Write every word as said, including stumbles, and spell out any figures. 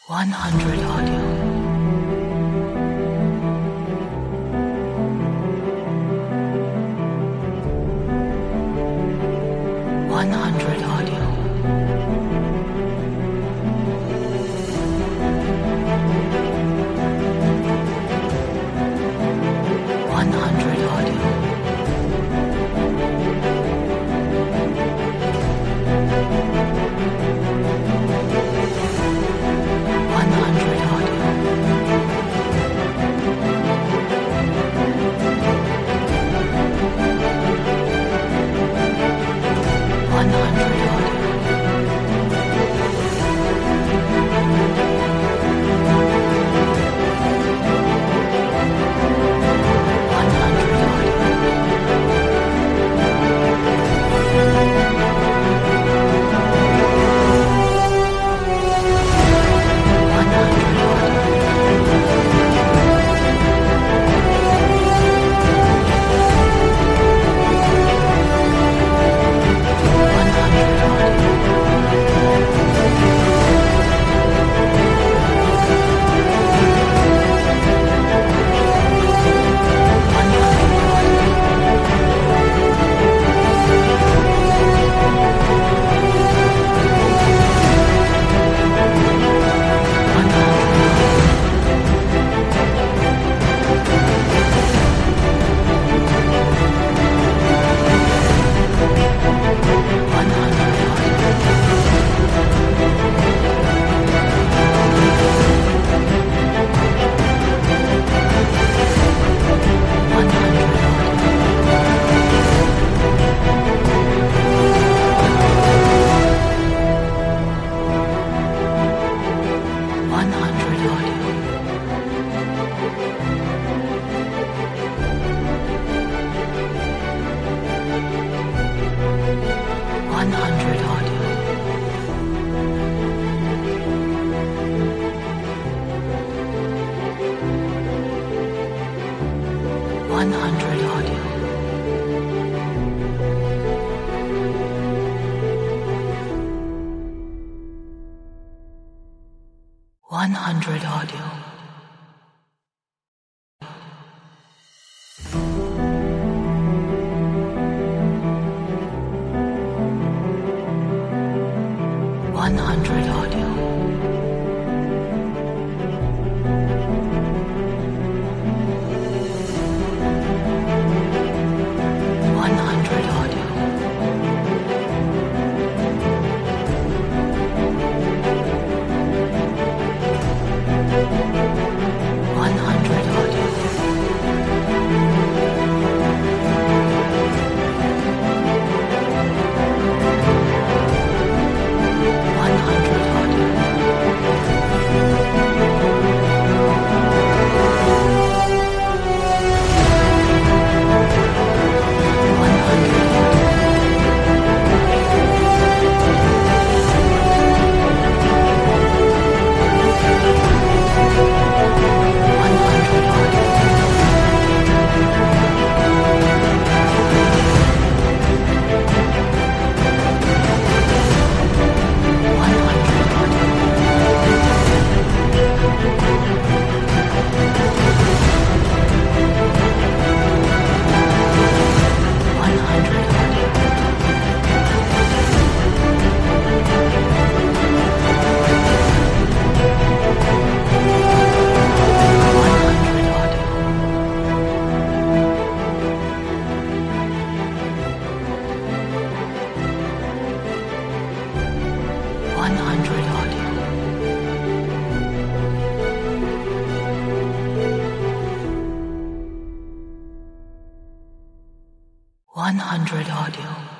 one hundred Audio. one hundred Audio. one hundred Audio. one hundred Audio. one hundred Audio. one hundred Audio. one hundred Audio. one hundred Audio. one hundred Audio. one hundred one hundred one hundred one hundred Audio. one hundred Audio. one hundred Audio. one hundred Audio. one hundred Audio. one hundred Audio. one hundred Audio. one hundred Audio. one hundred Audio. one hundred Audio. one hundred Audio. one hundred Audio. one hundred Audio. one hundred Audio. one hundred Audio.